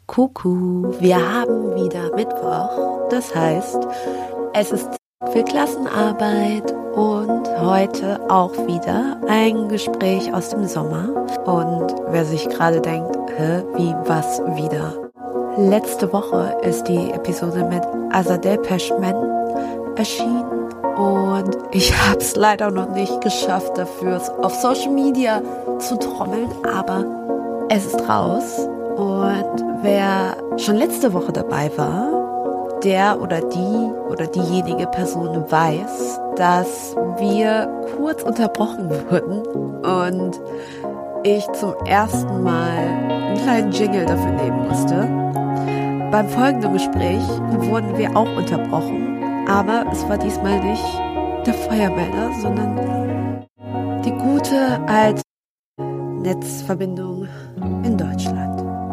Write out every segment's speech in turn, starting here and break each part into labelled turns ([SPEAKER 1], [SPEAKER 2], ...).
[SPEAKER 1] Kuckuck, wir haben wieder Mittwoch. Das heißt, es ist für Klassenarbeit und heute auch wieder ein Gespräch aus dem Sommer. Und wer sich gerade denkt, wie, was wieder? Letzte Woche ist die Episode mit Azadeh Peschman erschienen und ich habe es leider noch nicht geschafft, dafür auf Social Media zu trommeln, aber es ist raus. Und wer schon letzte Woche dabei war, der oder diejenige Person weiß, dass wir kurz unterbrochen wurden und ich zum ersten Mal einen kleinen Jingle dafür nehmen musste. Beim folgenden Gespräch wurden wir auch unterbrochen, aber es war diesmal nicht der Feuermelder, sondern die gute alte Netzverbindung in Deutschland.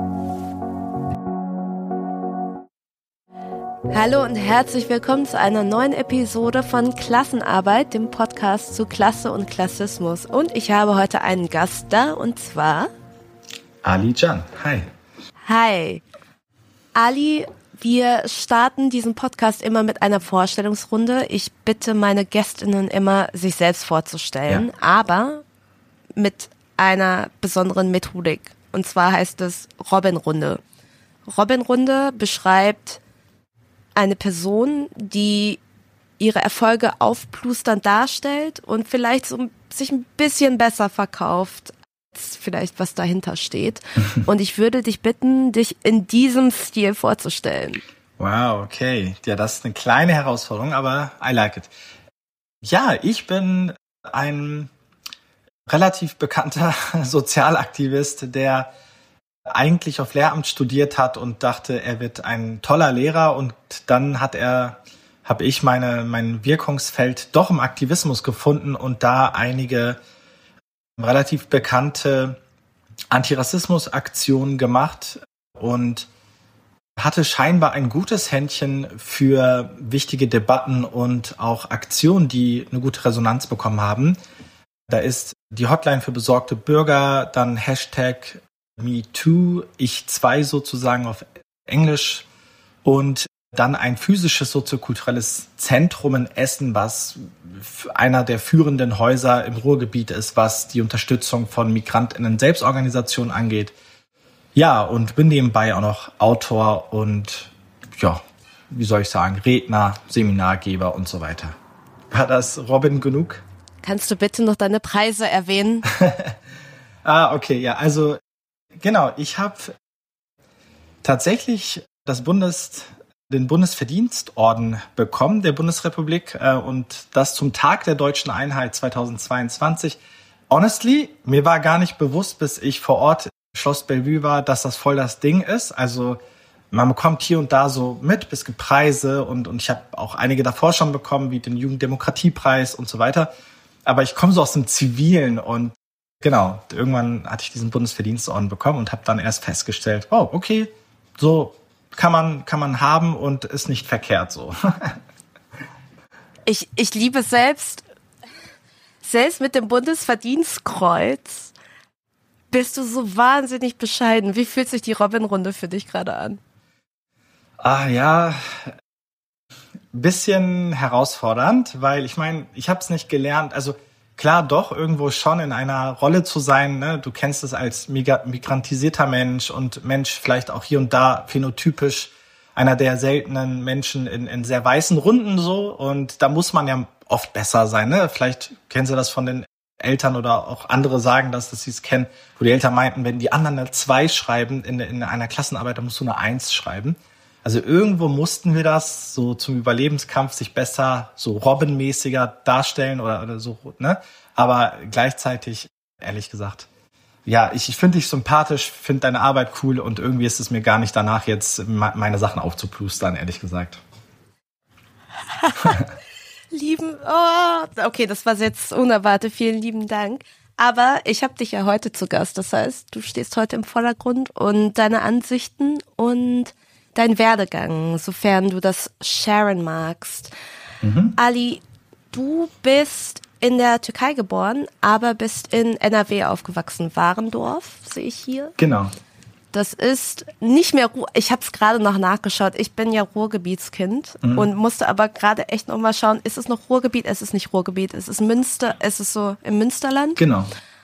[SPEAKER 1] Hallo und herzlich willkommen zu einer neuen Episode von Klassenarbeit, dem Podcast zu Klasse und Klassismus. Und ich habe heute einen Gast da, und zwar
[SPEAKER 2] Ali Can. Hi.
[SPEAKER 1] Hi. Ali, wir starten diesen Podcast immer mit einer Vorstellungsrunde. Ich bitte meine GästInnen immer, sich selbst vorzustellen, aber mit einer besonderen Methodik. Und zwar heißt es Robin-Runde. Robin-Runde beschreibt eine Person, die ihre Erfolge aufplusternd darstellt und vielleicht so sich ein bisschen besser verkauft, als vielleicht was dahinter steht. Und ich würde dich bitten, dich in diesem Stil vorzustellen.
[SPEAKER 2] Wow, okay. Ja, das ist eine kleine Herausforderung, aber I like it. Ja, ich bin ein relativ bekannter Sozialaktivist, der eigentlich auf Lehramt studiert hat und dachte, er wird ein toller Lehrer, und dann habe ich mein Wirkungsfeld doch im Aktivismus gefunden und da einige relativ bekannte Antirassismus-Aktionen gemacht und hatte scheinbar ein gutes Händchen für wichtige Debatten und auch Aktionen, die eine gute Resonanz bekommen haben. Da ist die Hotline für besorgte Bürger, dann Hashtag MeToo, Ich2 sozusagen auf Englisch, und dann ein physisches soziokulturelles Zentrum in Essen, was einer der führenden Häuser im Ruhrgebiet ist, was die Unterstützung von MigrantInnen-Selbstorganisationen angeht. Ja, und bin nebenbei auch noch Autor und, ja, wie soll ich sagen, Redner, Seminargeber und so weiter. War das Robin genug?
[SPEAKER 1] Kannst du bitte noch deine Preise erwähnen?
[SPEAKER 2] Okay, ja, also genau, ich habe tatsächlich den Bundesverdienstorden bekommen der Bundesrepublik und das zum Tag der Deutschen Einheit 2022. Honestly, mir war gar nicht bewusst, bis ich vor Ort Schloss Bellevue war, dass das voll das Ding ist. Also man bekommt hier und da so mit, es gibt Preise und ich habe auch einige davor schon bekommen, wie den Jugenddemokratiepreis und so weiter. Aber ich komme so aus dem Zivilen und genau, irgendwann hatte ich diesen Bundesverdienstorden bekommen und habe dann erst festgestellt, oh, okay, so kann man haben und ist nicht verkehrt so.
[SPEAKER 1] Ich liebe selbst mit dem Bundesverdienstkreuz bist du so wahnsinnig bescheiden. Wie fühlt sich die Robin-Runde für dich gerade an?
[SPEAKER 2] Ja, bisschen herausfordernd, weil ich meine, ich habe es nicht gelernt, also klar, doch, irgendwo schon in einer Rolle zu sein, ne? Du kennst es als migrantisierter Mensch und Mensch vielleicht auch hier und da phänotypisch einer der seltenen Menschen in sehr weißen Runden so, und da muss man ja oft besser sein, ne? Vielleicht kennen Sie das von den Eltern oder auch andere sagen das, dass sie es kennen, wo die Eltern meinten, wenn die anderen eine 2 schreiben in einer Klassenarbeit, dann musst du eine 1 schreiben. Also irgendwo mussten wir das so zum Überlebenskampf sich besser, so Robin-mäßiger darstellen oder so, ne? Aber gleichzeitig, ehrlich gesagt, ja, ich finde dich sympathisch, finde deine Arbeit cool und irgendwie ist es mir gar nicht danach, jetzt meine Sachen aufzuplustern, ehrlich gesagt.
[SPEAKER 1] Okay, das war jetzt unerwartet, vielen lieben Dank. Aber ich habe dich ja heute zu Gast, das heißt, du stehst heute im Vordergrund und deine Ansichten und dein Werdegang, sofern du das sharen magst. Ali, du bist in der Türkei geboren, aber bist in NRW aufgewachsen. Warendorf, sehe ich hier.
[SPEAKER 2] Genau.
[SPEAKER 1] Das ist nicht mehr ich habe es gerade noch nachgeschaut. Ich bin ja Ruhrgebietskind und musste aber gerade echt noch mal schauen, ist es noch Ruhrgebiet? Es ist nicht Ruhrgebiet, es ist Münster, es ist so im Münsterland.
[SPEAKER 2] Genau.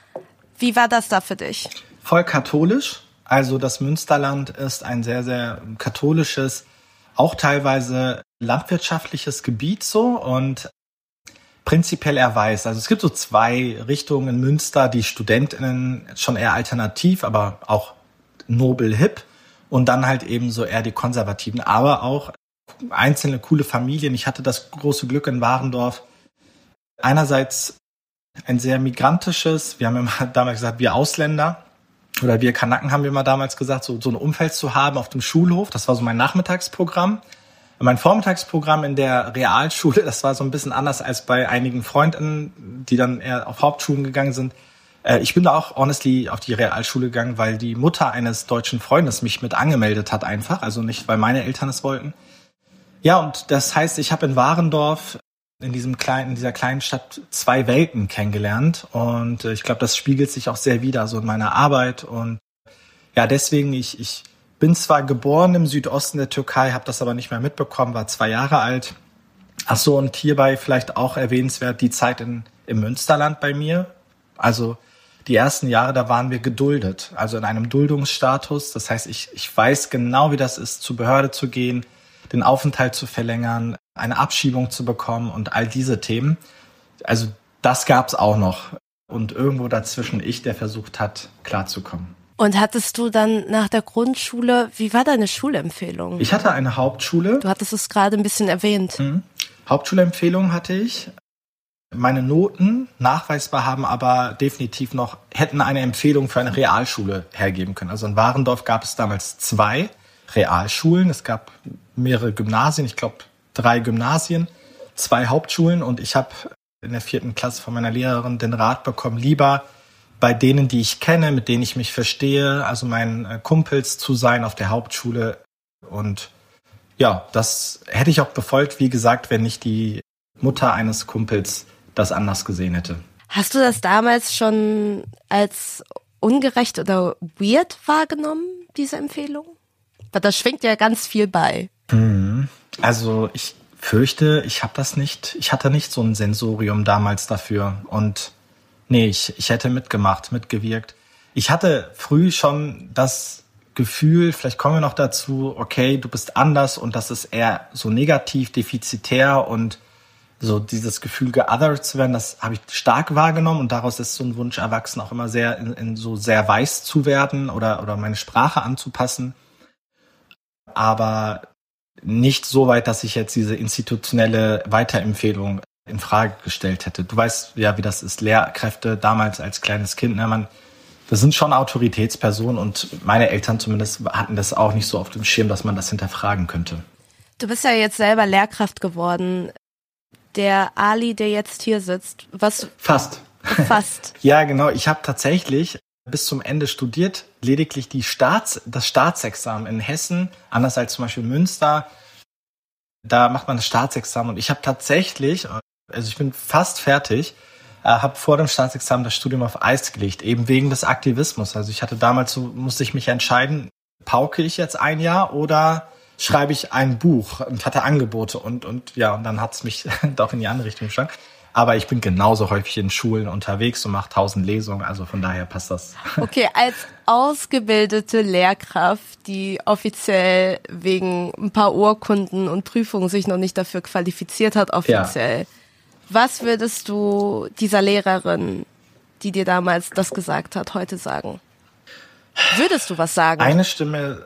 [SPEAKER 1] Wie war das da für dich?
[SPEAKER 2] Voll katholisch. Also das Münsterland ist ein sehr, sehr katholisches, auch teilweise landwirtschaftliches Gebiet so und prinzipiell eher weiß. Also es gibt so zwei Richtungen in Münster, die StudentInnen schon eher alternativ, aber auch nobel hip und dann halt eben so eher die Konservativen, aber auch einzelne coole Familien. Ich hatte das große Glück in Warendorf, einerseits ein sehr migrantisches, wir haben immer damals gesagt, wir Ausländer oder wir Kanaken haben wir immer damals gesagt, so ein Umfeld zu haben auf dem Schulhof. Das war so mein Nachmittagsprogramm. Mein Vormittagsprogramm in der Realschule, das war so ein bisschen anders als bei einigen Freundinnen, die dann eher auf Hauptschulen gegangen sind. Ich bin da auch honestly auf die Realschule gegangen, weil die Mutter eines deutschen Freundes mich mit angemeldet hat einfach, also nicht, weil meine Eltern es wollten. Ja, und das heißt, ich habe in Warendorf in dieser kleinen Stadt zwei Welten kennengelernt und ich glaube, das spiegelt sich auch sehr wider so in meiner Arbeit und ja, deswegen ich bin zwar geboren im Südosten der Türkei, habe das aber nicht mehr mitbekommen, war 2 Jahre alt. Ach so, und hierbei vielleicht auch erwähnenswert die Zeit im Münsterland bei mir. Also die ersten Jahre, da waren wir geduldet, also in einem Duldungsstatus. Das heißt, ich weiß genau, wie das ist, zur Behörde zu gehen, den Aufenthalt zu verlängern, eine Abschiebung zu bekommen und all diese Themen. Also das gab's auch noch. Und irgendwo dazwischen der versucht hat, klarzukommen.
[SPEAKER 1] Und hattest du dann nach der Grundschule, wie war deine Schulempfehlung?
[SPEAKER 2] Ich hatte eine Hauptschule.
[SPEAKER 1] Du hattest es gerade ein bisschen erwähnt.
[SPEAKER 2] Hauptschulempfehlung hatte ich. Meine Noten nachweisbar haben aber definitiv hätten eine Empfehlung für eine Realschule hergeben können. Also in Warendorf gab es damals 2 Realschulen. Es gab mehrere Gymnasien, ich glaube 3 Gymnasien, 2 Hauptschulen und ich habe in der 4. Klasse von meiner Lehrerin den Rat bekommen, lieber bei denen, die ich kenne, mit denen ich mich verstehe, also meinen Kumpels zu sein auf der Hauptschule. Und ja, das hätte ich auch befolgt, wie gesagt, wenn nicht die Mutter eines Kumpels das anders gesehen hätte.
[SPEAKER 1] Hast du das damals schon als ungerecht oder weird wahrgenommen, diese Empfehlung? Weil da schwingt ja ganz viel bei.
[SPEAKER 2] Also ich fürchte, ich hatte nicht so ein Sensorium damals dafür und nee, ich hätte mitgewirkt. Ich hatte früh schon das Gefühl, vielleicht kommen wir noch dazu, okay, du bist anders und das ist eher so negativ, defizitär und so dieses Gefühl, geothert zu werden, das habe ich stark wahrgenommen und daraus ist so ein Wunsch erwachsen, auch immer sehr in so sehr weiß zu werden oder meine Sprache anzupassen. Aber nicht so weit, dass ich jetzt diese institutionelle Weiterempfehlung in Frage gestellt hätte. Du weißt ja, wie das ist. Lehrkräfte damals als kleines Kind, das sind schon Autoritätspersonen und meine Eltern zumindest hatten das auch nicht so auf dem Schirm, dass man das hinterfragen könnte.
[SPEAKER 1] Du bist ja jetzt selber Lehrkraft geworden. Der Ali, der jetzt hier sitzt, was?
[SPEAKER 2] Fast. Ja, genau. Ich habe tatsächlich bis zum Ende studiert, lediglich das Staatsexamen in Hessen, anders als zum Beispiel Münster. Da macht man das Staatsexamen und ich habe tatsächlich, also ich bin fast fertig, habe vor dem Staatsexamen das Studium auf Eis gelegt, eben wegen des Aktivismus. Also ich hatte damals musste ich mich entscheiden, pauke ich jetzt ein Jahr oder schreibe ich ein Buch und hatte Angebote und dann hat es mich doch in die andere Richtung geschlagen. Aber ich bin genauso häufig in Schulen unterwegs und mache 1000 Lesungen, also von daher passt das.
[SPEAKER 1] Okay, als ausgebildete Lehrkraft, die offiziell wegen ein paar Urkunden und Prüfungen sich noch nicht dafür qualifiziert hat, offiziell. Ja. Was würdest du dieser Lehrerin, die dir damals das gesagt hat, heute sagen? Würdest du was sagen?
[SPEAKER 2] Eine Stimme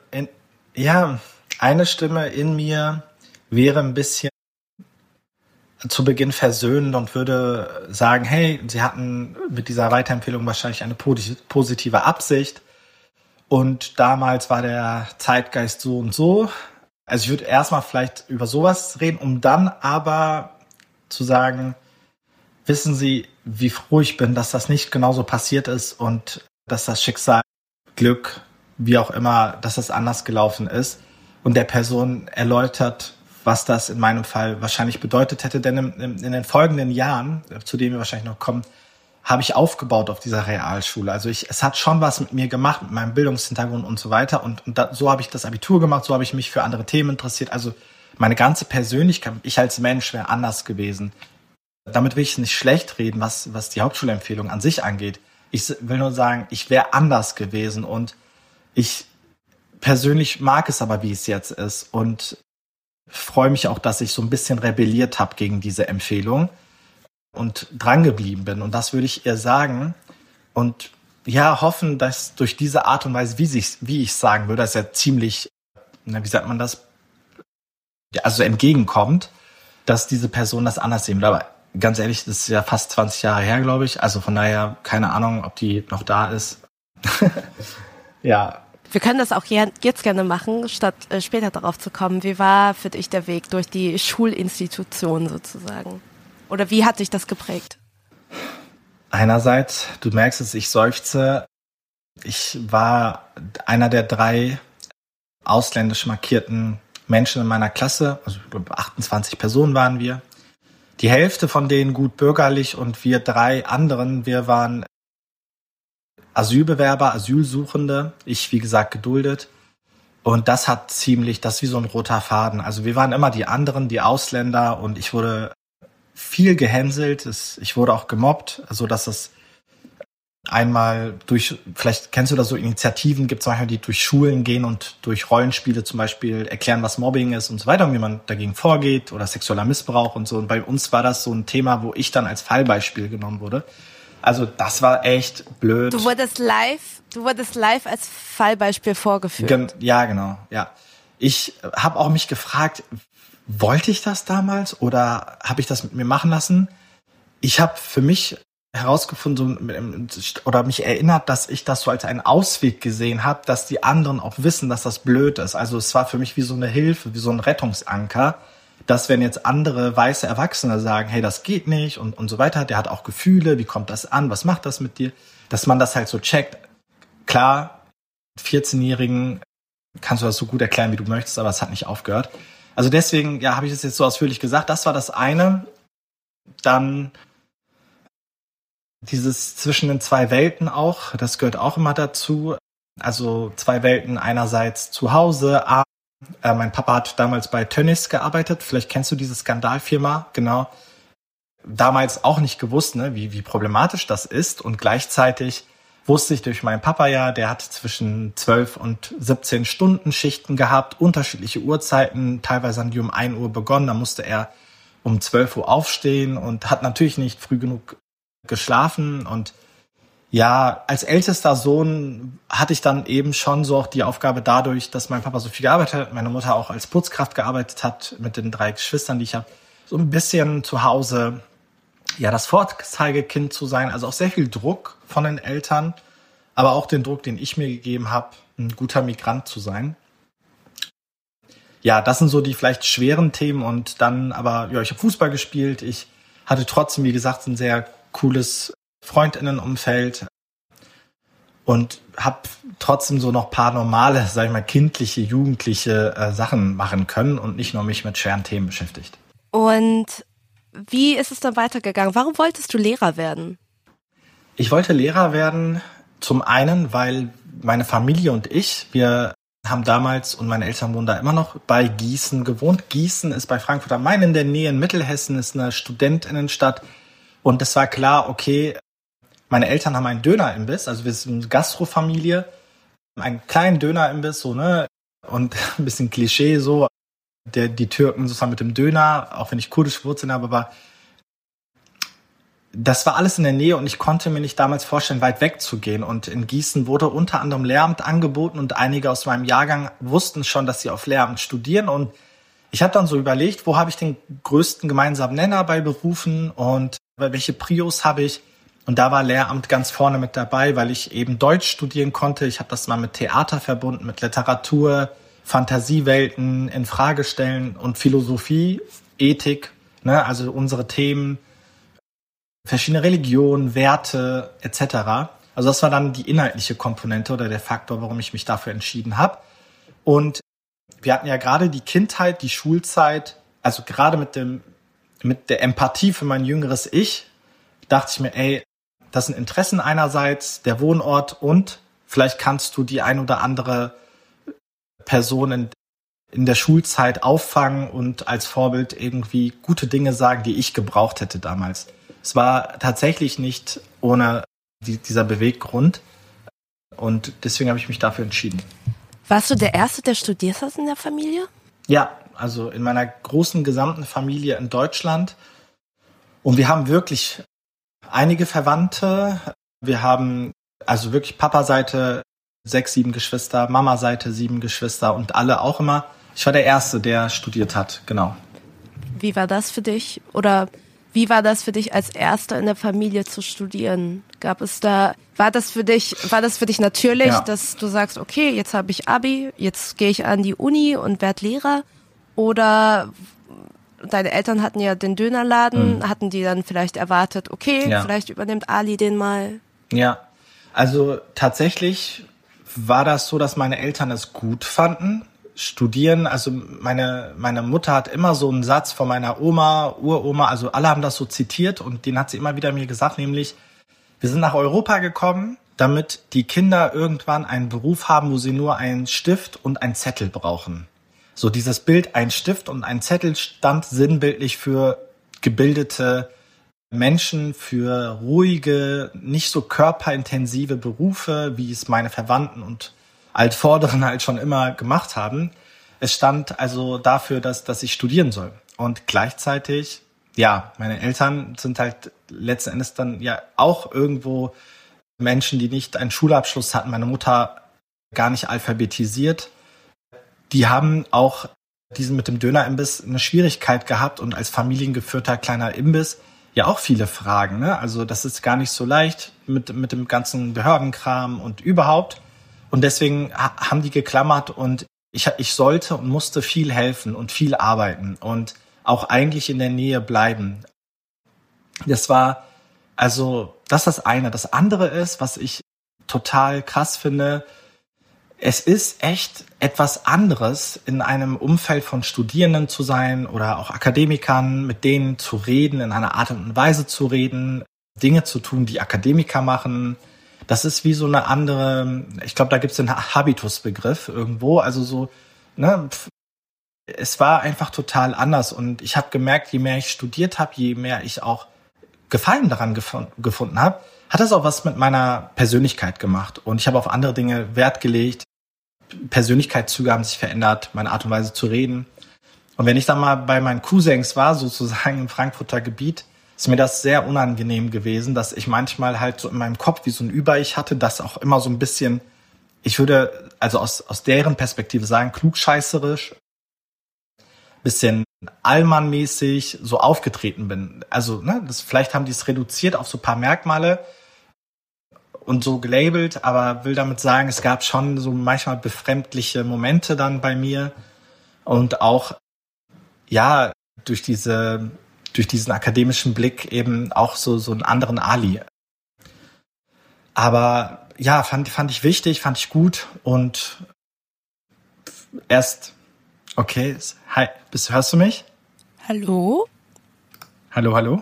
[SPEAKER 2] in mir wäre ein bisschen zu Beginn versöhnend und würde sagen, hey, Sie hatten mit dieser Weiterempfehlung wahrscheinlich eine positive Absicht und damals war der Zeitgeist so und so. Also ich würde erstmal vielleicht über sowas reden, um dann aber zu sagen, wissen Sie, wie froh ich bin, dass das nicht genauso passiert ist und dass das Schicksal, Glück, wie auch immer, dass das anders gelaufen ist und der Person erläutert, was das in meinem Fall wahrscheinlich bedeutet hätte. Denn in den folgenden Jahren, zu denen wir wahrscheinlich noch kommen, habe ich aufgebaut auf dieser Realschule. Also es hat schon was mit mir gemacht, mit meinem Bildungshintergrund und so weiter. So habe ich das Abitur gemacht, so habe ich mich für andere Themen interessiert. Also meine ganze Persönlichkeit, ich als Mensch wäre anders gewesen. Damit will ich nicht schlecht reden, was die Hauptschulempfehlung an sich angeht. Ich will nur sagen, ich wäre anders gewesen und ich persönlich mag es aber, wie es jetzt ist und freue mich auch, dass ich so ein bisschen rebelliert habe gegen diese Empfehlung und dran geblieben bin. Und das würde ich ihr sagen und ja, hoffen, dass durch diese Art und Weise, wie ich sagen würde, dass er ziemlich, wie sagt man das, also entgegenkommt, dass diese Person das anders sehen will. Aber ganz ehrlich, das ist ja fast 20 Jahre her, glaube ich. Also von daher, keine Ahnung, ob die noch da ist. Ja.
[SPEAKER 1] Wir können das auch jetzt gerne machen, statt später darauf zu kommen. Wie war für dich der Weg durch die Schulinstitution sozusagen? Oder wie hat dich das geprägt?
[SPEAKER 2] Einerseits, du merkst es, ich seufze. Ich war einer der 3 ausländisch markierten Menschen in meiner Klasse. Also ich glaube 28 Personen waren wir. Die Hälfte von denen gut bürgerlich und wir 3 anderen, wir waren Asylbewerber, Asylsuchende. Ich, wie gesagt, geduldet. Und das ist wie so ein roter Faden. Also wir waren immer die anderen, die Ausländer und ich wurde viel gehänselt. Ich wurde auch gemobbt, also dass es einmal vielleicht kennst du da so Initiativen, gibt es manchmal, die durch Schulen gehen und durch Rollenspiele zum Beispiel erklären, was Mobbing ist und so weiter und wie man dagegen vorgeht oder sexueller Missbrauch und so. Und bei uns war das so ein Thema, wo ich dann als Fallbeispiel genommen wurde. Also das war echt blöd.
[SPEAKER 1] Du wurdest live als Fallbeispiel vorgeführt.
[SPEAKER 2] Ja, genau, ja. Ich habe auch mich gefragt, wollte ich das damals oder habe ich das mit mir machen lassen? Ich habe für mich herausgefunden oder mich erinnert, dass ich das so als einen Ausweg gesehen habe, dass die anderen auch wissen, dass das blöd ist. Also es war für mich wie so eine Hilfe, wie so ein Rettungsanker, dass wenn jetzt andere weiße Erwachsene sagen, hey, das geht nicht und so weiter, der hat auch Gefühle, wie kommt das an, was macht das mit dir, dass man das halt so checkt. Klar, 14-Jährigen kannst du das so gut erklären, wie du möchtest, aber es hat nicht aufgehört. Also deswegen, ja, habe ich das jetzt so ausführlich gesagt. Das war das eine. Dann dieses zwischen den 2 Welten auch, das gehört auch immer dazu. Also 2 Welten, einerseits zu Hause. Mein Papa hat damals bei Tönnies gearbeitet. Vielleicht kennst du diese Skandalfirma, genau. Damals auch nicht gewusst, ne, wie problematisch das ist. Und gleichzeitig wusste ich durch meinen Papa ja, der hat zwischen 12 und 17 Stunden Schichten gehabt, unterschiedliche Uhrzeiten. Teilweise haben die um 1 Uhr begonnen, da musste er um 12 Uhr aufstehen und hat natürlich nicht früh genug geschlafen. Und ja, als ältester Sohn hatte ich dann eben schon so auch die Aufgabe dadurch, dass mein Papa so viel gearbeitet hat, meine Mutter auch als Putzkraft gearbeitet hat mit den 3 Geschwistern, die ich habe, so ein bisschen zu Hause, ja, das Vorzeigekind zu sein, also auch sehr viel Druck von den Eltern, aber auch den Druck, den ich mir gegeben habe, ein guter Migrant zu sein. Ja, das sind so die vielleicht schweren Themen und dann aber, ja, ich habe Fußball gespielt, ich hatte trotzdem, wie gesagt, ein sehr cooles Freundinnenumfeld und habe trotzdem so noch ein paar normale, sag ich mal, kindliche, jugendliche Sachen machen können und nicht nur mich mit schweren Themen beschäftigt.
[SPEAKER 1] Und wie ist es dann weitergegangen? Warum wolltest du Lehrer werden?
[SPEAKER 2] Ich wollte Lehrer werden, zum einen, weil meine Familie und wir haben damals, und meine Eltern wohnen da immer noch, bei Gießen gewohnt. Gießen ist bei Frankfurt am Main in der Nähe, in Mittelhessen, ist eine Studentinnenstadt. Und es war klar, okay, meine Eltern haben einen Dönerimbiss, also wir sind eine Gastrofamilie, einen kleinen Dönerimbiss, so, ne, und ein bisschen Klischee, so, die Türken sozusagen mit dem Döner, auch wenn ich kurdische Wurzeln habe, aber das war alles in der Nähe und ich konnte mir nicht damals vorstellen, weit weg zu gehen. Und in Gießen wurde unter anderem Lehramt angeboten und einige aus meinem Jahrgang wussten schon, dass sie auf Lehramt studieren. Und ich habe dann so überlegt, wo habe ich den größten gemeinsamen Nenner bei Berufen und welche Prios habe ich? Und da war Lehramt ganz vorne mit dabei, weil ich eben Deutsch studieren konnte. Ich habe das mal mit Theater verbunden, mit Literatur, Fantasiewelten in Frage stellen und Philosophie, Ethik, ne, also unsere Themen, verschiedene Religionen, Werte etc. Also das war dann die inhaltliche Komponente oder der Faktor, warum ich mich dafür entschieden habe. Und wir hatten ja gerade die Kindheit, die Schulzeit, also gerade mit der Empathie für mein jüngeres Ich, dachte ich mir, ey, das sind Interessen einerseits, der Wohnort und vielleicht kannst du die ein oder andere Person in der Schulzeit auffangen und als Vorbild irgendwie gute Dinge sagen, die ich gebraucht hätte damals. Es war tatsächlich nicht ohne dieser Beweggrund und deswegen habe ich mich dafür entschieden.
[SPEAKER 1] Warst du der Erste, der studiert hat in der Familie?
[SPEAKER 2] Ja, also in meiner großen gesamten Familie in Deutschland. Und wir haben wirklich einige Verwandte. Wir haben also wirklich Papa-Seite 6, 7 Geschwister, Mama-Seite 7 Geschwister und alle auch immer. Ich war der Erste, der studiert hat, genau.
[SPEAKER 1] Wie war das für dich? Oder wie war das für dich, als Erster in der Familie zu studieren? War das für dich natürlich,
[SPEAKER 2] Ja.
[SPEAKER 1] dass du sagst, okay, jetzt habe ich Abi, jetzt gehe ich an die Uni und werde Lehrer? Oder deine Eltern hatten ja den Dönerladen, hatten die dann vielleicht erwartet, okay,
[SPEAKER 2] Ja.
[SPEAKER 1] vielleicht übernimmt Ali den mal?
[SPEAKER 2] Ja, also tatsächlich war das so, dass meine Eltern es gut fanden. Studieren, also meine Mutter hat immer so einen Satz von meiner Oma, Uroma, also alle haben das so zitiert und den hat sie immer wieder mir gesagt, nämlich, wir sind nach Europa gekommen, damit die Kinder irgendwann einen Beruf haben, wo sie nur einen Stift und einen Zettel brauchen. So dieses Bild, ein Stift und ein Zettel stand sinnbildlich für gebildete Menschen, für ruhige, nicht so körperintensive Berufe, wie es meine Verwandten und Altvorderen halt schon immer gemacht haben. Es stand also dafür, dass ich studieren soll. Und gleichzeitig, ja, meine Eltern sind halt letzten Endes dann ja auch irgendwo Menschen, die nicht einen Schulabschluss hatten. Meine Mutter gar nicht alphabetisiert. Die haben auch diesen mit dem Dönerimbiss eine Schwierigkeit gehabt und als familiengeführter kleiner Imbiss ja auch viele Fragen. Ne? Also das ist gar nicht so leicht mit dem ganzen Behördenkram und überhaupt. Und deswegen haben die geklammert und ich sollte und musste viel helfen und viel arbeiten und auch eigentlich in der Nähe bleiben. Das war, also, das ist das eine. Das andere ist, was ich total krass finde, es ist echt etwas anderes, in einem Umfeld von Studierenden zu sein oder auch Akademikern, mit denen zu reden, in einer Art und Weise zu reden, Dinge zu tun, die Akademiker machen. Das ist wie so eine andere, ich glaube, da gibt es den Habitusbegriff irgendwo, also so, ne, es war einfach total anders und ich habe gemerkt, je mehr ich studiert habe, je mehr ich auch Gefallen daran gefunden habe, hat das auch was mit meiner Persönlichkeit gemacht und ich habe auf andere Dinge Wert gelegt. Persönlichkeitszüge haben sich verändert, meine Art und Weise zu reden. Und wenn ich dann mal bei meinen Cousins war, sozusagen im Frankfurter Gebiet, ist mir das sehr unangenehm gewesen, dass ich manchmal halt so in meinem Kopf wie so ein Über-Ich hatte, das auch immer so ein bisschen, ich würde also aus deren Perspektive sagen, klugscheißerisch, bisschen allmannmäßig so aufgetreten bin. Also, ne, vielleicht haben die es reduziert auf so ein paar Merkmale und so gelabelt, aber will damit sagen, es gab schon so manchmal befremdliche Momente dann bei mir und auch, ja, durch diesen akademischen Blick eben auch so einen anderen Ali. Aber ja, fand ich wichtig, fand ich gut und erst, okay, hi, hörst du mich?
[SPEAKER 1] Hallo?
[SPEAKER 2] Hallo, hallo?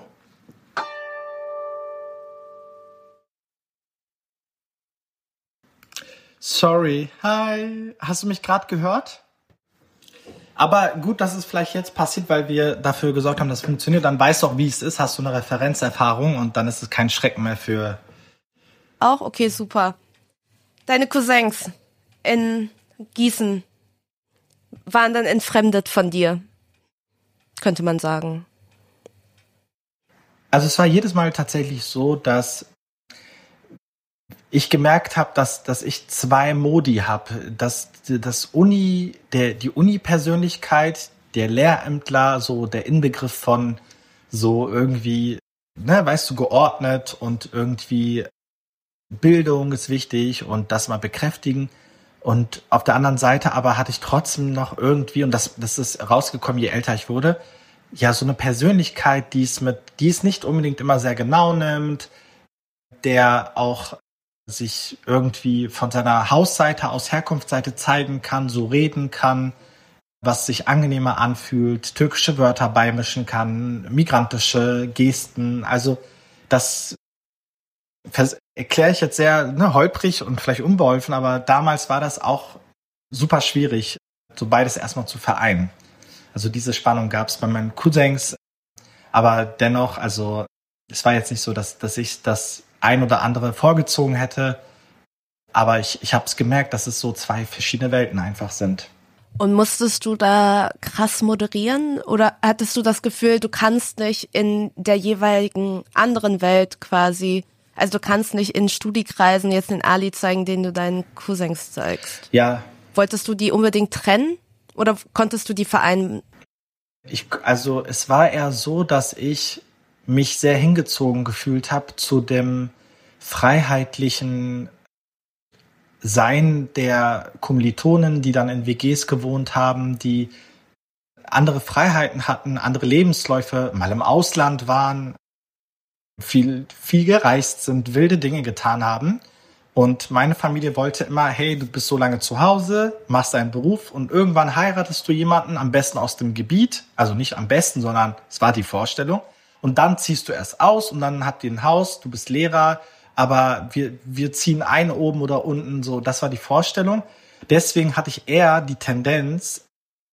[SPEAKER 2] Sorry, hi, hast du mich gerade gehört? Aber gut, dass es vielleicht jetzt passiert, weil wir dafür gesorgt haben, dass es funktioniert. Dann weißt du auch, wie es ist, hast du eine Referenzerfahrung und dann ist es kein Schrecken mehr für...
[SPEAKER 1] Auch? Okay, super. Deine Cousins in Gießen waren dann entfremdet von dir, könnte man sagen.
[SPEAKER 2] Also es war jedes Mal tatsächlich so, dass ich gemerkt habe, dass ich zwei Modi habe. Dass die Uni-Persönlichkeit, der Lehrämtler, so der Inbegriff von so irgendwie, ne, weißt du, geordnet und irgendwie Bildung ist wichtig und das mal bekräftigen. Und auf der anderen Seite aber hatte ich trotzdem noch irgendwie, und das ist rausgekommen, je älter ich wurde, ja, so eine Persönlichkeit, die es nicht unbedingt immer sehr genau nimmt, der auch sich irgendwie von seiner Hausseite aus Herkunftsseite zeigen kann, so reden kann, was sich angenehmer anfühlt, türkische Wörter beimischen kann, migrantische Gesten. Also das erkläre ich jetzt sehr holprig und vielleicht unbeholfen, aber damals war das auch super schwierig, so beides erstmal zu vereinen. Also diese Spannung gab es bei meinen Cousins, aber dennoch, also es war jetzt nicht so, dass ich das ein oder andere vorgezogen hätte, aber ich habe es gemerkt, dass es so zwei verschiedene Welten einfach sind.
[SPEAKER 1] Und musstest du da krass moderieren oder hattest du das Gefühl, du kannst nicht in der jeweiligen anderen Welt quasi, also du kannst nicht in Studiekreisen jetzt den Ali zeigen, den du deinen Cousins zeigst?
[SPEAKER 2] Ja.
[SPEAKER 1] Wolltest du die unbedingt trennen oder konntest du die vereinen?
[SPEAKER 2] Also es war eher so, dass ich mich sehr hingezogen gefühlt habe zu dem freiheitlichen Sein der Kommilitonen, die dann in WGs gewohnt haben, die andere Freiheiten hatten, andere Lebensläufe, mal im Ausland waren, viel gereist sind, wilde Dinge getan haben. Und meine Familie wollte immer, hey, du bist so lange zu Hause, machst deinen Beruf und irgendwann heiratest du jemanden, am besten aus dem Gebiet, also nicht am besten, sondern es war die Vorstellung. Und dann ziehst du erst aus und dann habt ihr ein Haus, du bist Lehrer, aber wir ziehen ein oben oder unten, so, das war die Vorstellung. Deswegen hatte ich eher die Tendenz,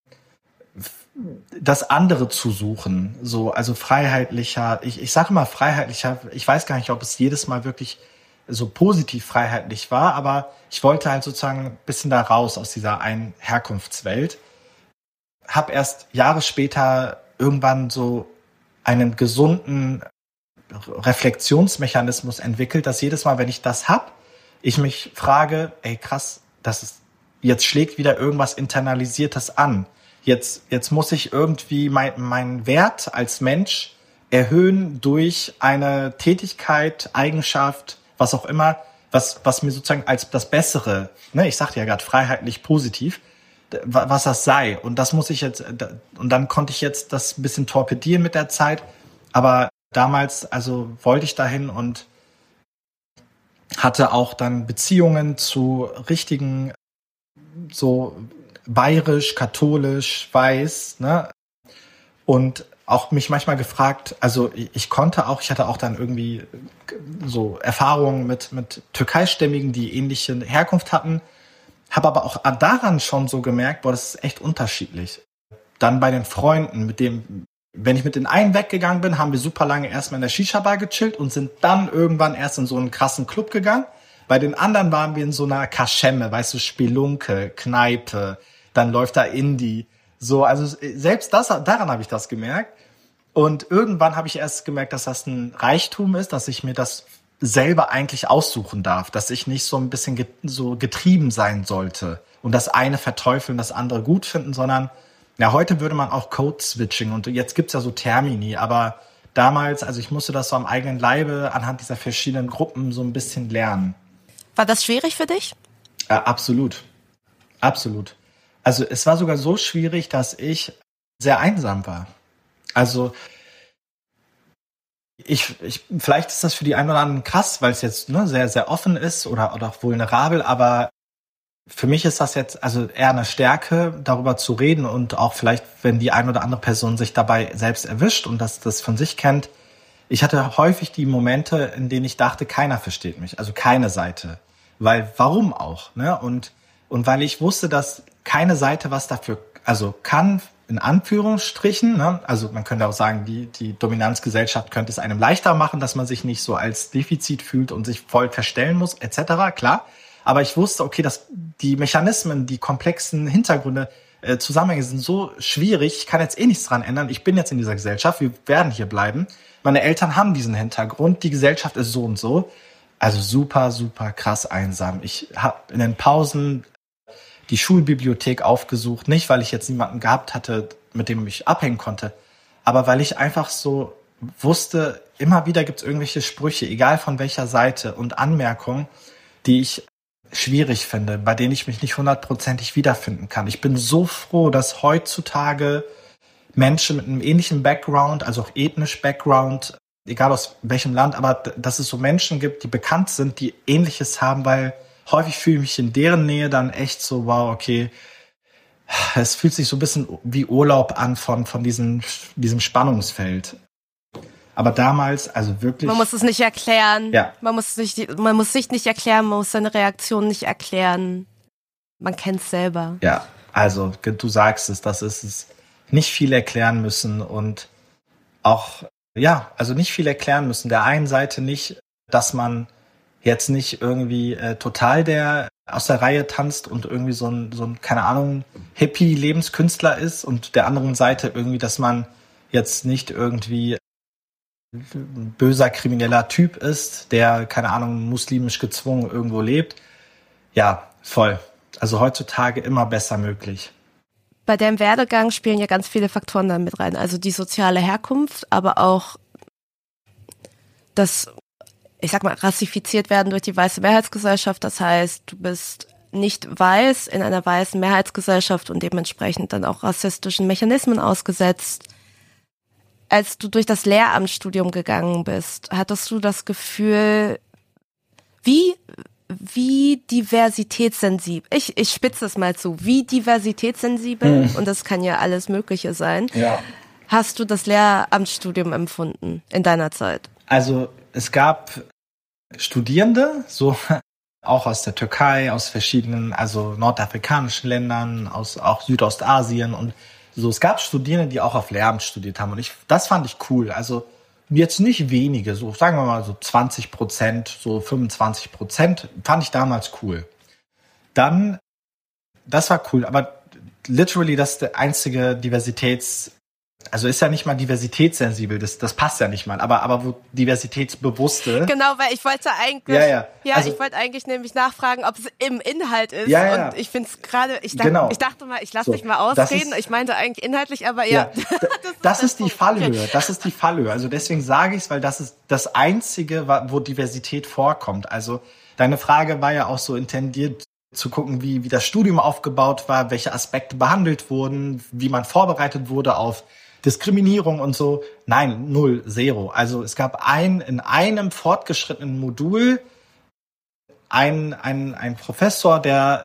[SPEAKER 2] das andere zu suchen, so, also freiheitlicher, ich sage immer freiheitlicher, ich weiß gar nicht, ob es jedes Mal wirklich so positiv freiheitlich war, aber ich wollte halt sozusagen ein bisschen da raus aus dieser einen Herkunftswelt. Hab erst Jahre später irgendwann so einen gesunden Reflexionsmechanismus entwickelt, dass jedes Mal, wenn ich das hab, ich mich frage, ey krass, jetzt schlägt wieder irgendwas Internalisiertes an. Jetzt muss ich irgendwie meinen Wert als Mensch erhöhen durch eine Tätigkeit, Eigenschaft, was auch immer, was mir sozusagen als das Bessere, ne, ich sagte ja gerade freiheitlich positiv, was das sei. Und das muss ich jetzt, und dann konnte ich jetzt das ein bisschen torpedieren mit der Zeit, aber damals, also wollte ich dahin und hatte auch dann Beziehungen zu richtigen, so bayerisch, katholisch, weiß, ne? Und auch mich manchmal gefragt, also ich hatte auch dann irgendwie so Erfahrungen mit Türkeistämmigen, die ähnliche Herkunft hatten, habe aber auch daran schon so gemerkt, boah, das ist echt unterschiedlich. Dann bei den Freunden, wenn ich mit den einen weggegangen bin, haben wir super lange erstmal in der Shisha-Bar gechillt und sind dann irgendwann erst in so einen krassen Club gegangen. Bei den anderen waren wir in so einer Kaschemme, weißt du, Spelunke, Kneipe, dann läuft da Indie. So, also selbst daran habe ich das gemerkt. Und irgendwann habe ich erst gemerkt, dass das ein Reichtum ist, dass ich mir das selber eigentlich aussuchen darf, dass ich nicht so ein bisschen so getrieben sein sollte und das eine verteufeln, das andere gut finden, sondern ja, heute würde man auch Code-Switching und jetzt gibt's ja so Termini, aber damals, also ich musste das so am eigenen Leibe anhand dieser verschiedenen Gruppen so ein bisschen lernen.
[SPEAKER 1] War das schwierig für dich?
[SPEAKER 2] Ja, absolut. Absolut. Also es war sogar so schwierig, dass ich sehr einsam war. Also vielleicht ist das für die einen oder anderen krass, weil es jetzt sehr, sehr offen ist oder auch vulnerabel, aber für mich ist das jetzt also eher eine Stärke, darüber zu reden und auch vielleicht, wenn die eine oder andere Person sich dabei selbst erwischt und das von sich kennt. Ich hatte häufig die Momente, in denen ich dachte, keiner versteht mich, also keine Seite. Weil, warum auch? Ne? Und weil ich wusste, dass keine Seite was dafür, also kann, in Anführungsstrichen, ne? Also man könnte auch sagen, die Dominanzgesellschaft könnte es einem leichter machen, dass man sich nicht so als Defizit fühlt und sich voll verstellen muss, etc., klar. Aber ich wusste, okay, dass die Mechanismen, die komplexen Hintergründe, Zusammenhänge sind so schwierig, ich kann jetzt eh nichts dran ändern, ich bin jetzt in dieser Gesellschaft, wir werden hier bleiben. Meine Eltern haben diesen Hintergrund, die Gesellschaft ist so und so. Also super, super krass einsam. Ich habe in den Pausen die Schulbibliothek aufgesucht, nicht weil ich jetzt niemanden gehabt hatte, mit dem ich abhängen konnte, aber weil ich einfach so wusste, immer wieder gibt's irgendwelche Sprüche, egal von welcher Seite und Anmerkungen, die ich schwierig finde, bei denen ich mich nicht 100%ig wiederfinden kann. Ich bin so froh, dass heutzutage Menschen mit einem ähnlichen Background, also auch ethnisch Background, egal aus welchem Land, aber dass es so Menschen gibt, die bekannt sind, die Ähnliches haben, weil häufig fühle ich mich in deren Nähe dann echt so, wow, okay, es fühlt sich so ein bisschen wie Urlaub an von diesem Spannungsfeld. Aber damals, also wirklich.
[SPEAKER 1] Man muss es nicht erklären.
[SPEAKER 2] Ja.
[SPEAKER 1] Man muss sich nicht erklären, man muss seine Reaktion nicht erklären. Man kennt es selber.
[SPEAKER 2] Ja, also du sagst es, das ist es. Nicht viel erklären müssen und auch, ja, also nicht viel erklären müssen. Der einen Seite nicht, dass man jetzt nicht irgendwie total aus der Reihe tanzt und irgendwie so ein, keine Ahnung, Hippie-Lebenskünstler ist und der anderen Seite irgendwie, dass man jetzt nicht irgendwie ein böser krimineller Typ ist, der, keine Ahnung, muslimisch gezwungen irgendwo lebt. Ja, voll. Also heutzutage immer besser möglich.
[SPEAKER 1] Bei deinem Werdegang spielen ja ganz viele Faktoren da mit rein. Also die soziale Herkunft, aber auch das, ich sag mal, rassifiziert werden durch die weiße Mehrheitsgesellschaft. Das heißt, du bist nicht weiß in einer weißen Mehrheitsgesellschaft und dementsprechend dann auch rassistischen Mechanismen ausgesetzt. Als du durch das Lehramtsstudium gegangen bist, hattest du das Gefühl, wie diversitätssensibel, ich spitze es mal zu, wie diversitätssensibel, und das kann ja alles Mögliche sein, hast du das Lehramtsstudium empfunden in deiner Zeit?
[SPEAKER 2] Also es gab Studierende, so auch aus der Türkei, aus verschiedenen, also nordafrikanischen Ländern, aus auch Südostasien und so. Es gab Studierende, die auch auf Lehramt studiert haben und das fand ich cool. Also jetzt nicht wenige, so sagen wir mal so 20%, so 25%, fand ich damals cool. Dann, das war cool, aber literally das ist der einzige also ist ja nicht mal diversitätssensibel, das passt ja nicht mal, aber wo diversitätsbewusste.
[SPEAKER 1] Genau, weil ich wollte eigentlich,
[SPEAKER 2] also,
[SPEAKER 1] ich wollte eigentlich nämlich nachfragen, ob es im Inhalt ist.
[SPEAKER 2] Ja.
[SPEAKER 1] Und ich finde es gerade, ich dachte mal, ich lasse dich mal ausreden. Ich meinte eigentlich inhaltlich, aber ja.
[SPEAKER 2] Das ist die Fallhöhe, das ist die Fallhöhe. Also deswegen sage ich es, weil das ist das Einzige, wo Diversität vorkommt. Also deine Frage war ja auch so intendiert, zu gucken, wie das Studium aufgebaut war, welche Aspekte behandelt wurden, wie man vorbereitet wurde auf Diskriminierung und so. Nein, 0, 0. Also es gab in einem fortgeschrittenen Modul ein Professor, der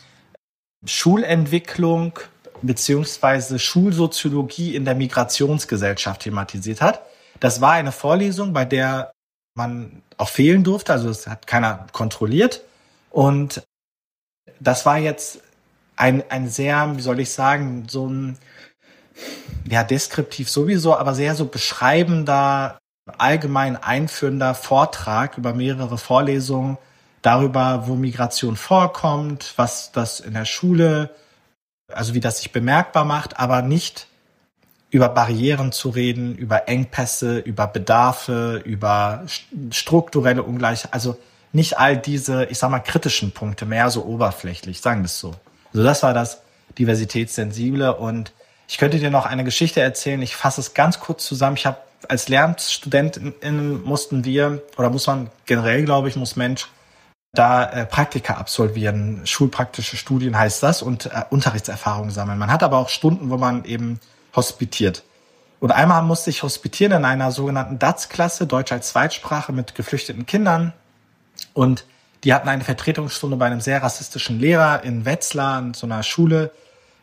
[SPEAKER 2] Schulentwicklung beziehungsweise Schulsoziologie in der Migrationsgesellschaft thematisiert hat. Das war eine Vorlesung, bei der man auch fehlen durfte, also es hat keiner kontrolliert. Und das war jetzt ein sehr, wie soll ich sagen, so ein, ja, deskriptiv sowieso, aber sehr so beschreibender, allgemein einführender Vortrag über mehrere Vorlesungen darüber, wo Migration vorkommt, was das in der Schule, also wie das sich bemerkbar macht, aber nicht über Barrieren zu reden, über Engpässe, über Bedarfe, über strukturelle Ungleichheit, also nicht all diese, ich sag mal, kritischen Punkte, mehr so oberflächlich, sagen wir es so. Also das war das Diversitätssensible und ich könnte dir noch eine Geschichte erzählen. Ich fasse es ganz kurz zusammen. Ich habe als Lehramtsstudentin muss man generell, glaube ich, muss Mensch da Praktika absolvieren. Schulpraktische Studien heißt das und Unterrichtserfahrung sammeln. Man hat aber auch Stunden, wo man eben hospitiert. Und einmal musste ich hospitieren in einer sogenannten DaZ-Klasse, Deutsch als Zweitsprache mit geflüchteten Kindern. Und die hatten eine Vertretungsstunde bei einem sehr rassistischen Lehrer in Wetzlar, in so einer Schule.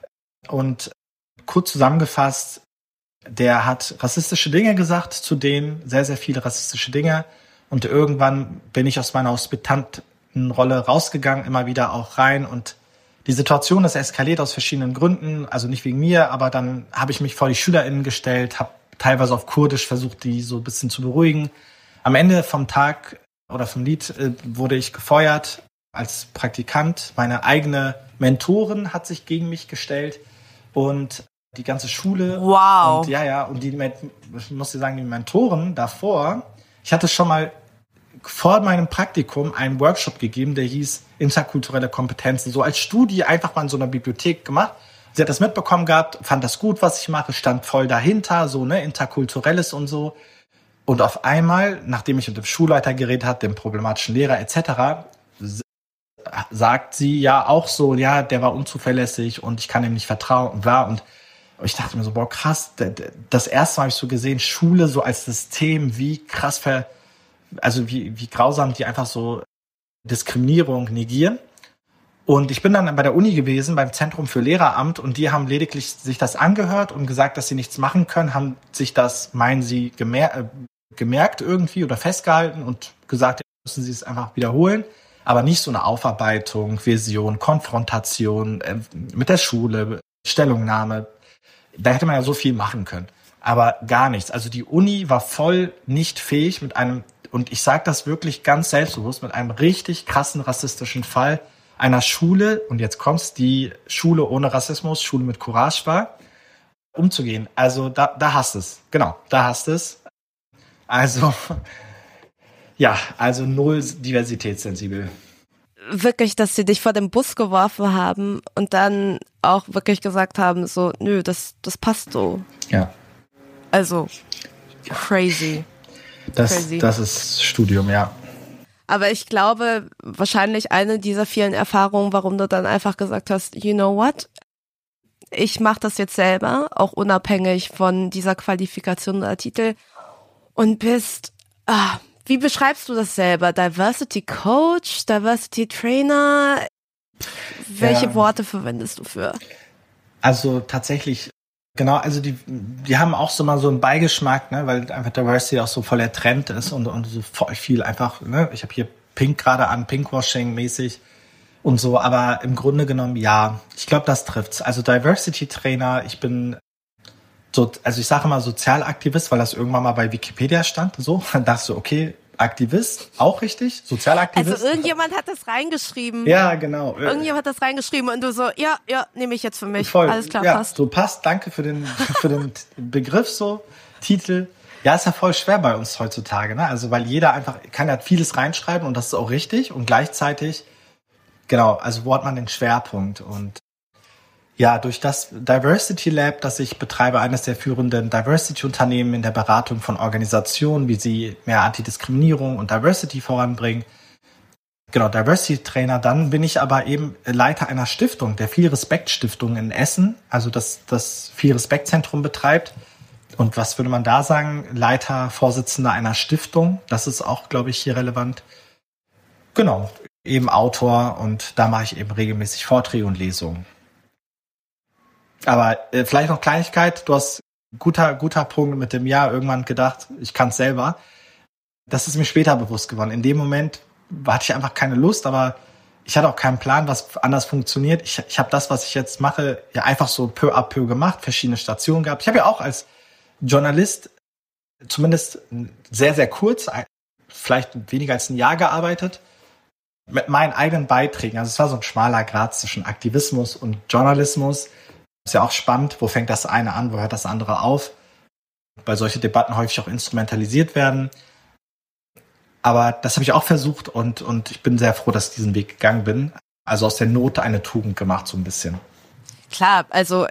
[SPEAKER 2] Und kurz zusammengefasst, der hat rassistische Dinge gesagt zu denen, sehr, sehr viele rassistische Dinge. Und irgendwann bin ich aus meiner Hospitantenrolle rausgegangen, immer wieder auch rein. Und die Situation ist eskaliert aus verschiedenen Gründen, also nicht wegen mir, aber dann habe ich mich vor die SchülerInnen gestellt, habe teilweise auf Kurdisch versucht, die so ein bisschen zu beruhigen. Am Ende vom Tag oder vom Lied wurde ich gefeuert als Praktikant. Meine eigene Mentorin hat sich gegen mich gestellt und die ganze Schule.
[SPEAKER 1] Wow.
[SPEAKER 2] Und ich muss dir sagen, die Mentoren davor, ich hatte schon mal vor meinem Praktikum einen Workshop gegeben, der hieß interkulturelle Kompetenzen, so als Studie einfach mal in so einer Bibliothek gemacht. Sie hat das mitbekommen gehabt, fand das gut, was ich mache, stand voll dahinter, so, ne, interkulturelles und so. Und auf einmal, nachdem ich mit dem Schulleiter geredet habe, dem problematischen Lehrer etc., sagt sie ja auch so, ja, der war unzuverlässig und ich kann ihm nicht vertrauen und bla. Und ich dachte mir so, boah, krass, das erste Mal habe ich so gesehen, Schule so als System, wie krass, wie grausam die einfach so Diskriminierung negieren. Und ich bin dann bei der Uni gewesen, beim Zentrum für Lehramt, und die haben lediglich sich das angehört und gesagt, dass sie nichts machen können, haben sich das, meinen sie, gemerkt irgendwie oder festgehalten und gesagt, müssen sie es einfach wiederholen. Aber nicht so eine Aufarbeitung, Vision, Konfrontation mit der Schule, Stellungnahme. Da hätte man ja so viel machen können. Aber gar nichts. Also die Uni war voll nicht fähig mit einem, und ich sage das wirklich ganz selbstbewusst, mit einem richtig krassen rassistischen Fall einer Schule, und jetzt kommt's, die Schule ohne Rassismus, Schule mit Courage war, umzugehen. Also da hast es. Genau, da hast es. Also, ja, also null diversitätssensibel.
[SPEAKER 1] Wirklich, dass sie dich vor den Bus geworfen haben und dann auch wirklich gesagt haben, so, nö, das passt so.
[SPEAKER 2] Ja.
[SPEAKER 1] Also, crazy.
[SPEAKER 2] Das ist Studium, ja.
[SPEAKER 1] Aber ich glaube, wahrscheinlich eine dieser vielen Erfahrungen, warum du dann einfach gesagt hast, you know what? Ich mache das jetzt selber, auch unabhängig von dieser Qualifikation oder Titel. Und bist, wie beschreibst du das selber? Diversity Coach, Diversity Trainer? Welche Worte verwendest du für?
[SPEAKER 2] Also tatsächlich, genau, also die haben auch so mal so einen Beigeschmack, ne, weil einfach Diversity auch so voll der Trend ist und so voll viel einfach, ne, ich habe hier Pink gerade an, Pinkwashing mäßig und so, aber im Grunde genommen, ja, ich glaube, das trifft's. Also Diversity Trainer, ich bin so, also ich sage mal Sozialaktivist, weil das irgendwann mal bei Wikipedia stand, so, dann dachte ich, okay, Aktivist, auch richtig, Sozialaktivist.
[SPEAKER 1] Also irgendjemand hat das reingeschrieben.
[SPEAKER 2] Ja, genau.
[SPEAKER 1] Irgendjemand hat das reingeschrieben und du so, ja, nehme ich jetzt für mich.
[SPEAKER 2] Voll.
[SPEAKER 1] Alles klar,
[SPEAKER 2] ja,
[SPEAKER 1] passt.
[SPEAKER 2] So passt, danke für den Begriff, so, Titel. Ja, ist ja voll schwer bei uns heutzutage, ne? Also, weil jeder einfach, kann ja vieles reinschreiben und das ist auch richtig und gleichzeitig, genau, also wo hat man den Schwerpunkt? Und ja, durch das Diversity Lab, das ich betreibe, eines der führenden Diversity-Unternehmen in der Beratung von Organisationen, wie sie mehr Antidiskriminierung und Diversity voranbringen. Genau, Diversity-Trainer. Dann bin ich aber eben Leiter einer Stiftung, der Viel-Respekt-Stiftung in Essen, also das Viel-Respekt-Zentrum betreibt. Und was würde man da sagen? Leiter, Vorsitzender einer Stiftung. Das ist auch, glaube ich, hier relevant. Genau, eben Autor, und da mache ich eben regelmäßig Vorträge und Lesungen. Aber vielleicht noch Kleinigkeit, du hast guter Punkt mit dem Jahr irgendwann gedacht, ich kann es selber. Das ist mir später bewusst geworden. In dem Moment hatte ich einfach keine Lust, aber ich hatte auch keinen Plan, was anders funktioniert. Ich habe das, was ich jetzt mache, ja einfach so peu à peu gemacht, verschiedene Stationen gehabt. Ich habe ja auch als Journalist zumindest sehr, sehr kurz, vielleicht weniger als ein Jahr gearbeitet, mit meinen eigenen Beiträgen. Also es war so ein schmaler Grat zwischen Aktivismus und Journalismus. Ist ja auch spannend, wo fängt das eine an, wo hört das andere auf, weil solche Debatten häufig auch instrumentalisiert werden. Aber das habe ich auch versucht und ich bin sehr froh, dass ich diesen Weg gegangen bin. Also aus der Not eine Tugend gemacht, so ein bisschen.
[SPEAKER 1] Klar, also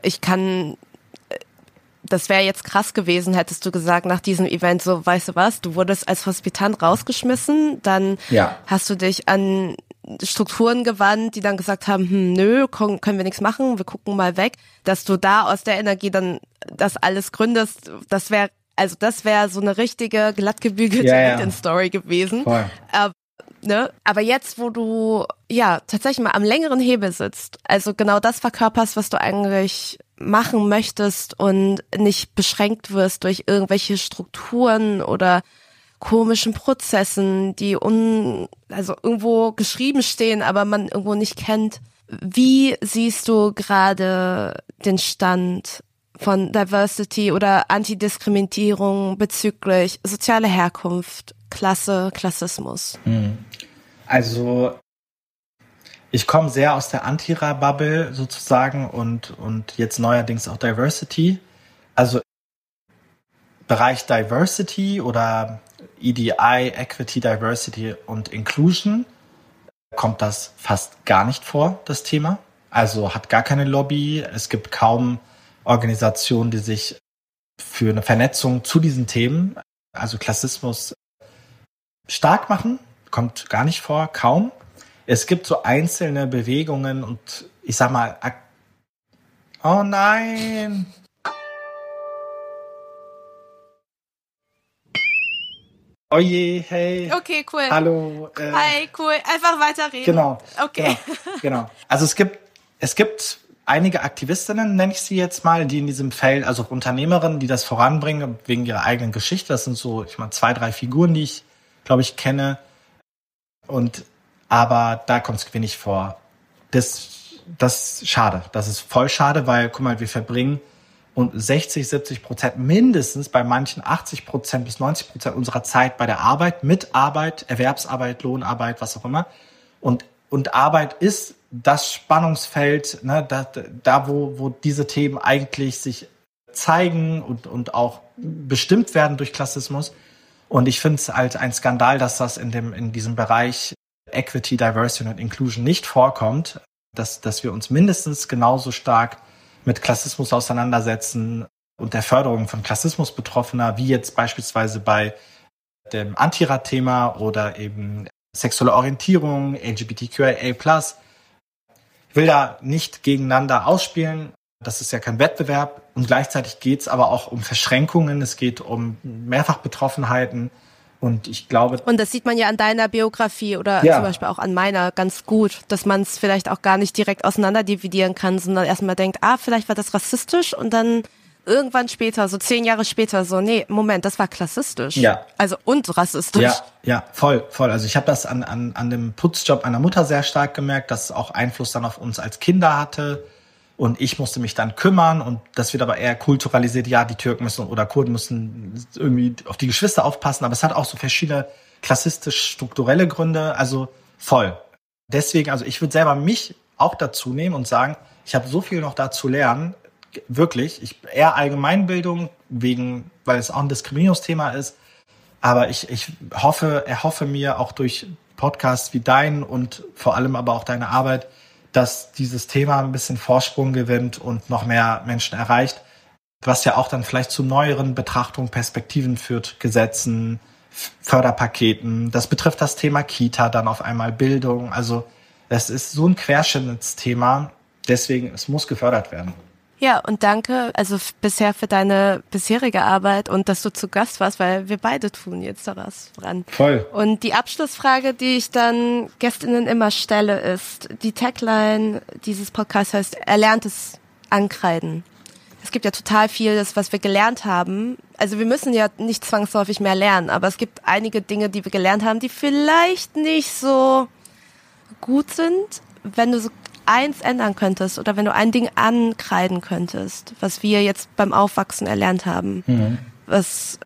[SPEAKER 1] das wäre jetzt krass gewesen, hättest du gesagt nach diesem Event so, weißt du was, du wurdest als Hospitant rausgeschmissen, dann hast du dich an Strukturen gewandt, die dann gesagt haben, nö, können wir nichts machen, wir gucken mal weg, dass du da aus der Energie dann das alles gründest, das wäre so eine richtige glattgebügelte LinkedIn-Story gewesen.
[SPEAKER 2] Voll.
[SPEAKER 1] Ne? Aber jetzt, wo du ja tatsächlich mal am längeren Hebel sitzt, also genau das verkörperst, was du eigentlich machen möchtest und nicht beschränkt wirst durch irgendwelche Strukturen oder komischen Prozessen, die also irgendwo geschrieben stehen, aber man irgendwo nicht kennt. Wie siehst du gerade den Stand von Diversity oder Antidiskriminierung bezüglich soziale Herkunft, Klasse, Klassismus?
[SPEAKER 2] Also ich komme sehr aus der Antira-Bubble sozusagen und jetzt neuerdings auch Diversity. Also Bereich Diversity oder EDI, Equity, Diversity und Inclusion, kommt das fast gar nicht vor, das Thema. Also hat gar keine Lobby. Es gibt kaum Organisationen, die sich für eine Vernetzung zu diesen Themen, also Klassismus, stark machen. Kommt gar nicht vor, kaum. Es gibt so einzelne Bewegungen und ich sag mal, oh nein, Oje, hey.
[SPEAKER 1] Okay, cool.
[SPEAKER 2] Hallo.
[SPEAKER 1] Hi, cool. Einfach weiterreden.
[SPEAKER 2] Genau.
[SPEAKER 1] Okay.
[SPEAKER 2] Genau. Also es gibt einige Aktivistinnen, nenne ich sie jetzt mal, die in diesem Feld, also Unternehmerinnen, die das voranbringen, wegen ihrer eigenen Geschichte. Das sind so, 2, 3 Figuren, die ich, glaube ich, kenne. Aber da kommt es wenig vor. Das ist schade. Das ist voll schade, weil, guck mal, wir verbringen 60-70% mindestens, bei manchen 80% bis 90% unserer Zeit bei der Arbeit, mit Arbeit, Erwerbsarbeit, Lohnarbeit, was auch immer. Und Arbeit ist das Spannungsfeld, ne, wo diese Themen eigentlich sich zeigen und auch bestimmt werden durch Klassismus. Und ich finde es halt ein Skandal, dass das in diesem Bereich Equity, Diversity und Inclusion nicht vorkommt, dass wir uns mindestens genauso stark mit Klassismus auseinandersetzen und der Förderung von Klassismus Betroffener, wie jetzt beispielsweise bei dem Antirad-Thema oder eben sexuelle Orientierung, LGBTQIA+. Ich will da nicht gegeneinander ausspielen, das ist ja kein Wettbewerb und gleichzeitig geht es aber auch um Verschränkungen, es geht um Mehrfachbetroffenheiten. Und ich glaube.
[SPEAKER 1] Und das sieht man ja an deiner Biografie oder zum Beispiel auch an meiner ganz gut, dass man es vielleicht auch gar nicht direkt auseinander dividieren kann, sondern erstmal denkt, vielleicht war das rassistisch und dann irgendwann später, so 10 Jahre später, so, nee, Moment, das war klassistisch.
[SPEAKER 2] Ja.
[SPEAKER 1] Also und rassistisch.
[SPEAKER 2] Ja, voll. Also ich habe das an dem Putzjob meiner Mutter sehr stark gemerkt, dass es auch Einfluss dann auf uns als Kinder hatte. Und ich musste mich dann kümmern und das wird aber eher kulturalisiert. Ja, die Türken müssen oder Kurden müssen irgendwie auf die Geschwister aufpassen. Aber es hat auch so verschiedene klassistisch-strukturelle Gründe. Also voll. Deswegen, also ich würde selber mich auch dazu nehmen und sagen, ich habe so viel noch da zu lernen. Wirklich. Eher Allgemeinbildung, weil es auch ein Diskriminierungsthema ist. Aber ich erhoffe mir auch durch Podcasts wie deinen und vor allem aber auch deine Arbeit, dass dieses Thema ein bisschen Vorsprung gewinnt und noch mehr Menschen erreicht, was ja auch dann vielleicht zu neueren Betrachtungen, Perspektiven führt, Gesetzen, Förderpaketen. Das betrifft das Thema Kita, dann auf einmal Bildung. Also es ist so ein Querschnittsthema, deswegen, es muss gefördert werden.
[SPEAKER 1] Ja, und danke also bisher für deine bisherige Arbeit und dass du zu Gast warst, weil wir beide tun jetzt da was dran.
[SPEAKER 2] Voll.
[SPEAKER 1] Und die Abschlussfrage, die ich dann Gästinnen immer stelle, ist, die Tagline dieses Podcasts heißt Erlerntes ankreiden. Es gibt ja total vieles, was wir gelernt haben. Also wir müssen ja nicht zwangsläufig mehr lernen, aber es gibt einige Dinge, die wir gelernt haben, die vielleicht nicht so gut sind, wenn du so eins ändern könntest oder wenn du ein Ding ankreiden könntest, was wir jetzt beim Aufwachsen erlernt haben, was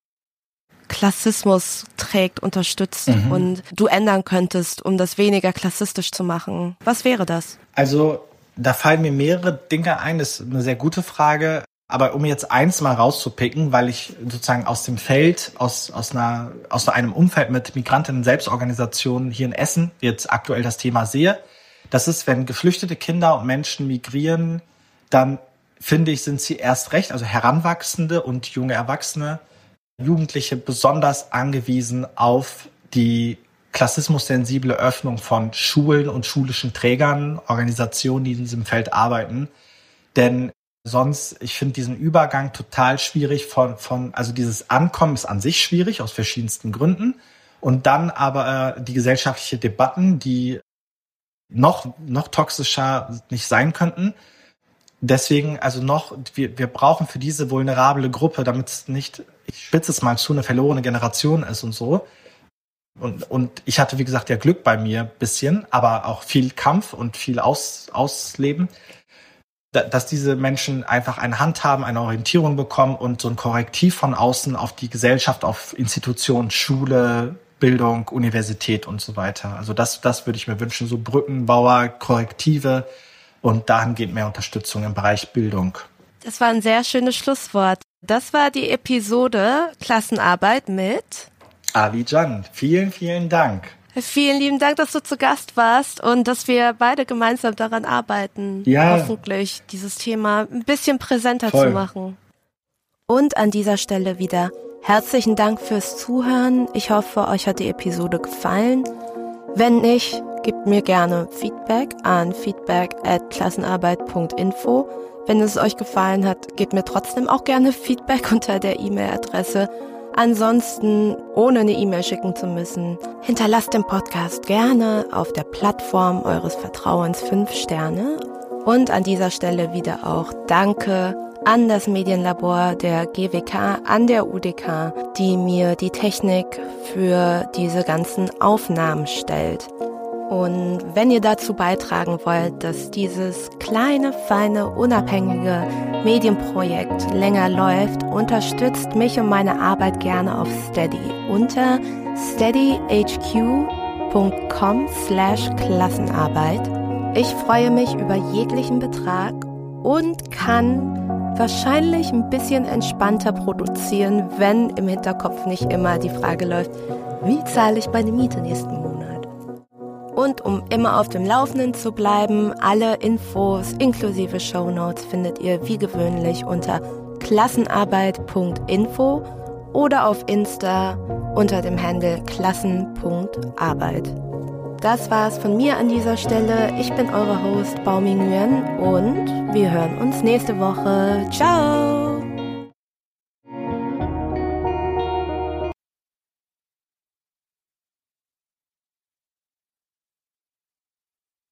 [SPEAKER 1] Klassismus trägt, unterstützt und du ändern könntest, um das weniger klassistisch zu machen. Was wäre das? Also
[SPEAKER 2] da fallen mir mehrere Dinge ein, das ist eine sehr gute Frage. Aber um jetzt eins mal rauszupicken, weil ich sozusagen aus dem Feld, aus einem Umfeld mit Migrantinnen-Selbstorganisationen hier in Essen jetzt aktuell das Thema sehe, das ist, wenn geflüchtete Kinder und Menschen migrieren, dann finde ich, sind sie erst recht, also Heranwachsende und junge Erwachsene, Jugendliche besonders angewiesen auf die klassismussensible Öffnung von Schulen und schulischen Trägern, Organisationen, die in diesem Feld arbeiten. Denn sonst, ich finde diesen Übergang total schwierig also dieses Ankommen ist an sich schwierig aus verschiedensten Gründen. Und dann aber die gesellschaftliche Debatten, die noch toxischer nicht sein könnten. Deswegen, also wir brauchen für diese vulnerable Gruppe, damit es nicht, ich spitze es mal zu, eine verlorene Generation ist und so. Und ich hatte, wie gesagt, ja Glück bei mir bisschen, aber auch viel Kampf und viel Ausleben, dass diese Menschen einfach eine Hand haben, eine Orientierung bekommen und so ein Korrektiv von außen auf die Gesellschaft, auf Institutionen, Schule, Bildung, Universität und so weiter. Also das würde ich mir wünschen, so Brückenbauer, Korrektive und dahingehend mehr Unterstützung im Bereich Bildung.
[SPEAKER 1] Das war ein sehr schönes Schlusswort. Das war die Episode Klassenarbeit mit
[SPEAKER 2] Ali Can. Vielen, vielen Dank.
[SPEAKER 1] Vielen lieben Dank, dass du zu Gast warst und dass wir beide gemeinsam daran arbeiten, hoffentlich dieses Thema ein bisschen präsenter zu machen. Und an dieser Stelle wieder herzlichen Dank fürs Zuhören. Ich hoffe, euch hat die Episode gefallen. Wenn nicht, gebt mir gerne Feedback an feedback@klassenarbeit.info. Wenn es euch gefallen hat, gebt mir trotzdem auch gerne Feedback unter der E-Mail-Adresse Ansonsten, ohne eine E-Mail schicken zu müssen, hinterlasst dem Podcast gerne auf der Plattform eures Vertrauens 5 Sterne. Und an dieser Stelle wieder auch Danke an das Medienlabor der GWK, an der UDK, die mir die Technik für diese ganzen Aufnahmen stellt. Und wenn ihr dazu beitragen wollt, dass dieses kleine, feine, unabhängige Medienprojekt länger läuft, unterstützt mich und meine Arbeit gerne auf Steady unter steadyhq.com/Klassenarbeit. Ich freue mich über jeglichen Betrag und kann wahrscheinlich ein bisschen entspannter produzieren, wenn im Hinterkopf nicht immer die Frage läuft, wie zahle ich meine Miete nächsten Monat? Und um immer auf dem Laufenden zu bleiben, alle Infos inklusive Shownotes findet ihr wie gewöhnlich unter klassenarbeit.info oder auf Insta unter dem Handle klassen.arbeit. Das war's von mir an dieser Stelle. Ich bin eure Host Baumi Nguyen und wir hören uns nächste Woche. Ciao!